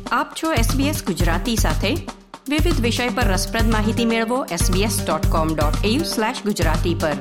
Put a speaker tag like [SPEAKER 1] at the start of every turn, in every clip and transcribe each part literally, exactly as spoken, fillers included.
[SPEAKER 1] આપ છો એસબીએસ ગુજરાતી સાથે. વિવિધ વિષય પર રસપ્રદ માહિતી મેળવો SBS dot com dot AU slash Gujarati પર.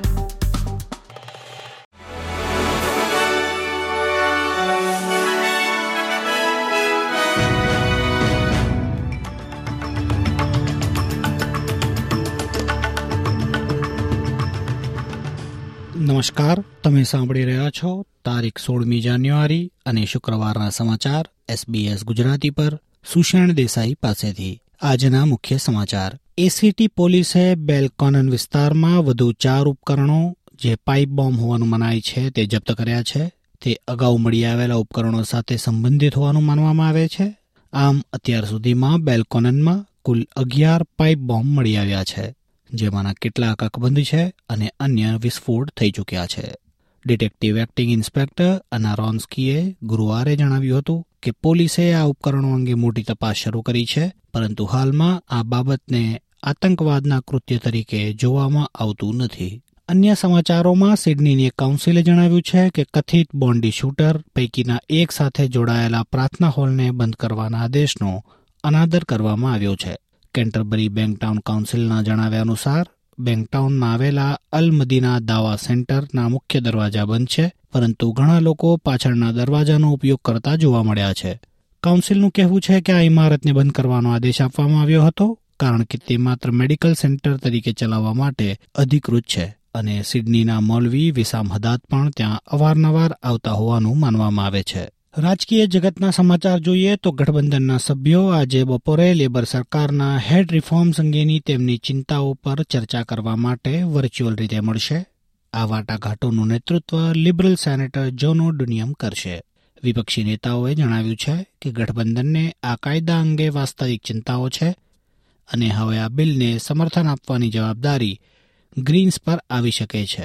[SPEAKER 2] નમસ્કાર, તમે સાંભળી રહ્યા છો તારીખ સોળમી જાન્યુઆરી અને શુક્રવારના સમાચાર એસબીએસ ગુજરાતી પર સુષેણ દેસાઈ પાસેથી. આજના મુખ્ય સમાચાર. એસીટી પોલીસે બેલકોનન વિસ્તારમાં વધુ ચાર ઉપકરણો જે પાઇપ બોમ્બ હોવાનું મનાય છે તે જપ્ત કર્યા છે. તે અગાઉ મળી આવેલા ઉપકરણો સાથે સંબંધિત હોવાનું માનવામાં આવે છે. આમ અત્યાર સુધીમાં બેલકોનનમાં કુલ અગિયાર પાઇપ બોમ્બ મળી આવ્યા છે, જેમાંના કેટલાક અકબંધ છે અને અન્ય વિસ્ફોટ થઈ ચૂક્યા છે. ડિટેક્ટિવ એક્ટિંગ ઇન્સ્પેક્ટર અના રોન્સ્કીએ ગુરુવારે જણાવ્યું હતું કે પોલીસે આ ઉપકરણો અંગે મોટી તપાસ શરૂ કરી છે, પરંતુ હાલમાં આ બાબતને આતંકવાદના કૃત્ય તરીકે જોવામાં આવતું નથી. અન્ય સમાચારોમાં સિડનીની એક કાઉન્સિલે જણાવ્યું છે કે કથિત બોન્ડી શૂટર પૈકીના એક સાથે જોડાયેલા પ્રાર્થના હોલને બંધ કરવાના આદેશનો અનાદર કરવામાં આવ્યો છે. કેન્ટરબરી બેંકટાઉન કાઉન્સિલના જણાવ્યા અનુસાર બેંકટાઉનમાં આવેલા અલ મદીના દાવા સેન્ટરના મુખ્ય દરવાજા બંધ છે, પરંતુ ઘણા લોકો પાછળના દરવાજાનો ઉપયોગ કરતા જોવા મળ્યા છે. કાઉન્સિલનું કહેવું છે કે આ ઇમારતને બંધ કરવાનો આદેશ આપવામાં આવ્યો હતો કારણ કે તે માત્ર મેડિકલ સેન્ટર તરીકે ચલાવવા માટે અધિકૃત છે અને સિડનીના મૌલવી વિસામ હદાદ પણ ત્યાં અવારનવાર આવતા હોવાનું માનવામાં આવે છે. રાજકીય જગતના સમાચાર જોઈએ તો ગઠબંધનના સભ્યો આજે બપોરે લેબર સરકારના હેડ રિફોર્મ્સ અંગેની તેમની ચિંતાઓ પર ચર્ચા કરવા માટે વર્ચ્યુઅલ રીતે મળશે. આ વાટાઘાટોનું નેતૃત્વ લિબરલ સેનેટર જોનો ડુનિયમ કરશે. વિપક્ષી નેતાઓએ જણાવ્યું છે કે ગઠબંધનને આ કાયદા અંગે વાસ્તવિક ચિંતાઓ છે અને હવે આ બિલને સમર્થન આપવાની જવાબદારી ગ્રીન્સ પર આવી શકે છે.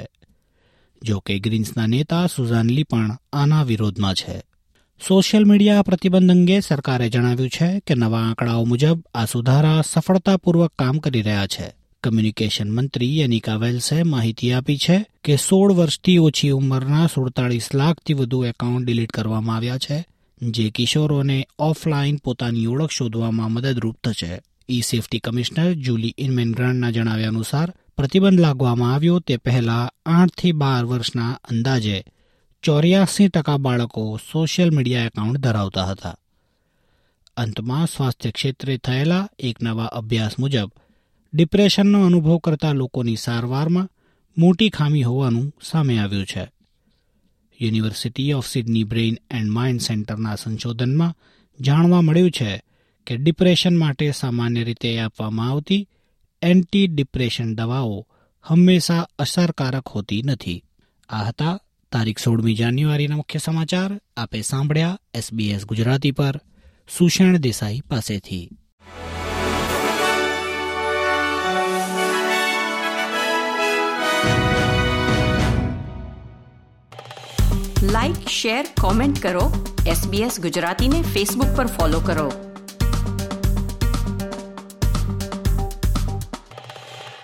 [SPEAKER 2] જો કે ગ્રીન્સના નેતા સુઝાન લી પણ આના વિરોધમાં છે. સોશિયલ મીડિયા પ્રતિબંધ અંગે સરકારે જણાવ્યું છે કે નવા આંકડાઓ મુજબ આ સુધારા સફળતાપૂર્વક કામ કરી રહ્યા છે. કમ્યુનિકેશન મંત્રી એનિકા વેલ્સે માહિતી આપી છે કે સોળ વર્ષથી ઓછી ઉંમરના સુડતાલીસ લાખથી વધુ એકાઉન્ટ ડિલીટ કરવામાં આવ્યા છે, જે કિશોરોને ઓફલાઈન પોતાની ઓળખ શોધવામાં મદદરૂપ થશે. ઈ સેફટી કમિશનર જુલી ઇનમેનગ્રાન્ડના જણાવ્યા અનુસાર પ્રતિબંધ લાગવામાં આવ્યો તે પહેલા આઠથી બાર વર્ષના અંદાજે ચોર્યાસી ટકા બાળકો સોશિયલ મીડિયા એકાઉન્ટ ધરાવતા હતા. અંતમાં સ્વાસ્થ્ય ક્ષેત્રે થયેલા એક નવા અભ્યાસ મુજબ ડિપ્રેશનનો અનુભવ કરતા લોકોની સારવારમાં મોટી ખામી હોવાનું સામે આવ્યું છે. University of Sydney brain and mind સેન્ટરના સંશોધનમાં જાણવા મળ્યું છે કે ડિપ્રેશન માટે સામાન્ય રીતે આપવામાં આવતી એન્ટી ડિપ્રેશન દવાઓ હંમેશા અસરકારક હોતી નથી. આ હતા તારીખ સોળમી જાન્યુઆરીના મુખ્ય સમાચાર. આપે સાંભળ્યા એસબીએસ ગુજરાતી પર સુષેણ દેસાઈ પાસેથી.
[SPEAKER 1] લાઇક, શેર, કોમેન્ટ કરો. એસબીએસ ગુજરાતીને ફેસબુક પર ફોલો કરો.